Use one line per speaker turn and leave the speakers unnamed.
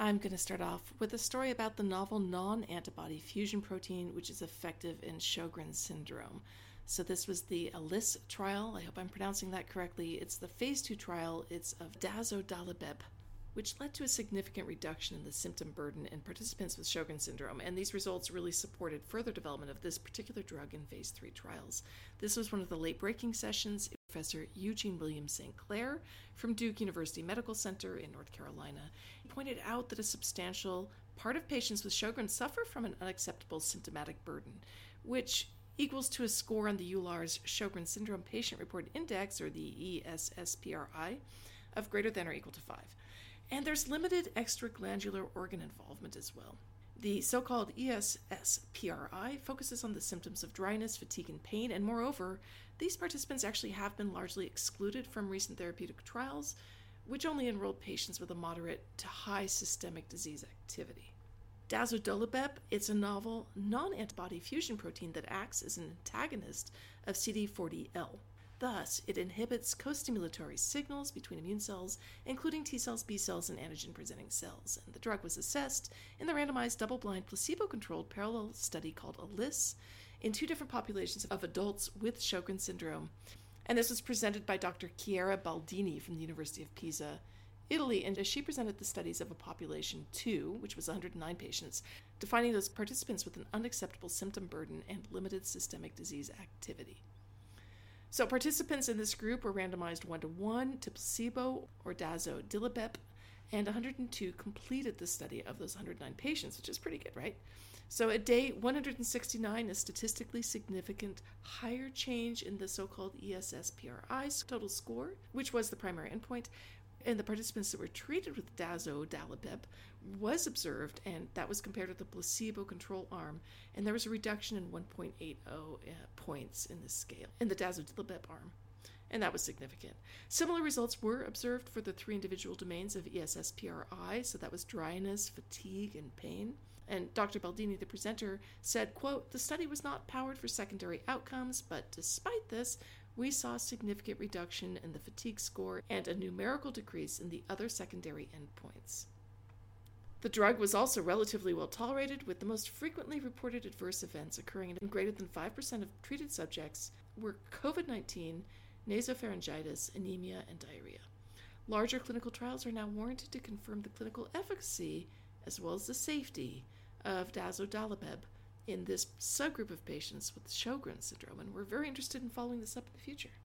I'm going to start off with a story about the novel non-antibody fusion protein, which is effective in Sjogren's syndrome. So this was the ALICE trial. I hope I'm pronouncing that correctly. It's the phase 2 trial. It's of dazodalibep, which led to a significant reduction in the symptom burden in participants with Sjogren's syndrome, and these results really supported further development of this particular drug in phase 3 trials. This was one of the late-breaking sessions. Professor Eugene William St. Clair from Duke University Medical Center in North Carolina pointed out that a substantial part of patients with Sjogren's suffer from an unacceptable symptomatic burden, which equals to a score on the EULAR's Sjogren's Syndrome Patient Reported Index, or the ESSPRI, of greater than or equal to 5. And there's limited extraglandular organ involvement as well. The so-called ESSPRI focuses on the symptoms of dryness, fatigue, and pain, and moreover, these participants actually have been largely excluded from recent therapeutic trials, which only enrolled patients with a moderate to high systemic disease activity. Dazodalibep, it's a novel non-antibody fusion protein that acts as an antagonist of CD40L. Thus, it inhibits co-stimulatory signals between immune cells, including T cells, B cells, and antigen-presenting cells. And the drug was assessed in the randomized, double-blind, placebo-controlled parallel study called ALICE in 2 different populations of adults with Sjogren's syndrome. And this was presented by Dr. Chiara Baldini from the University of Pisa, Italy, and she presented the studies of a population 2, which was 109 patients, defining those participants with an unacceptable symptom burden and limited systemic disease activity. So participants in this group were randomized 1-to-1 to placebo or dazodalibep, and 102 completed the study of those 109 patients, which is pretty good, right? So at day 169, a statistically significant higher change in the so-called ESSPRI's total score, which was the primary endpoint, and the participants that were treated with dazodalibep was observed, and that was compared with the placebo control arm, and there was a reduction in 1.80 points in this scale in the dazodalibep arm, and that was significant. Similar results were observed for the 3 individual domains of ESSPRI, so that was dryness, fatigue, and pain. And Dr. Baldini, the presenter, said, quote, "The study was not powered for secondary outcomes, but despite this, we saw a significant reduction in the fatigue score and a numerical decrease in the other secondary endpoints." The drug was also relatively well tolerated, with the most frequently reported adverse events occurring in greater than 5% of treated subjects were COVID-19, nasopharyngitis, anemia, and diarrhea. Larger clinical trials are now warranted to confirm the clinical efficacy as well as the safety of dazodalibep in this subgroup of patients with Sjogren's syndrome, and we're very interested in following this up in the future.